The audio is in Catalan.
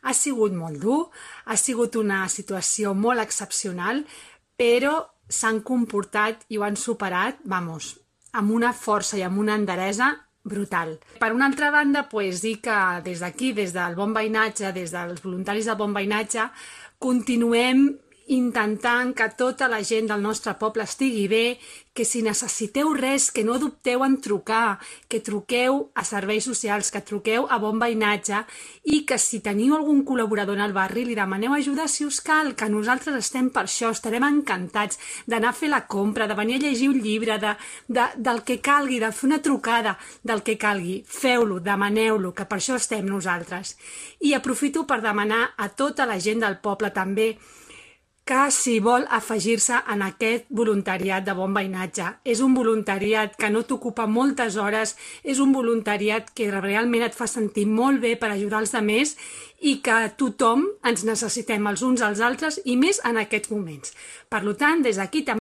Ha sigut molt dur, ha sigut una situació molt excepcional, però s'han comportat i ho han superat, amb una força i amb una enderesa brutal. Per una altra banda, dir que des d'aquí, des del Bon Veïnatge, des dels voluntaris del Bon Veïnatge, continuem intentant que tota la gent del nostre poble estigui bé, que si necessiteu res, que no dubteu en trucar, que truqueu a serveis socials, que truqueu a Bon Veïnatge i que si teniu algun col·laborador en el barri li demaneu ajuda si us cal, que nosaltres estem per això, estarem encantats d'anar a fer la compra, de venir a llegir un llibre, del que calgui, de fer una trucada, del que calgui. Feu-lo, demaneu-lo, que per això estem nosaltres. I aprofito per demanar a tota la gent del poble també que si vol afegir-se en aquest voluntariat de Bon Veïnatge. És un voluntariat que no t'ocupa moltes hores, és un voluntariat que realment et fa sentir molt bé per ajudar els altres i que tothom ens necessitem els uns als altres i més en aquests moments. Per tant, des d'aquí també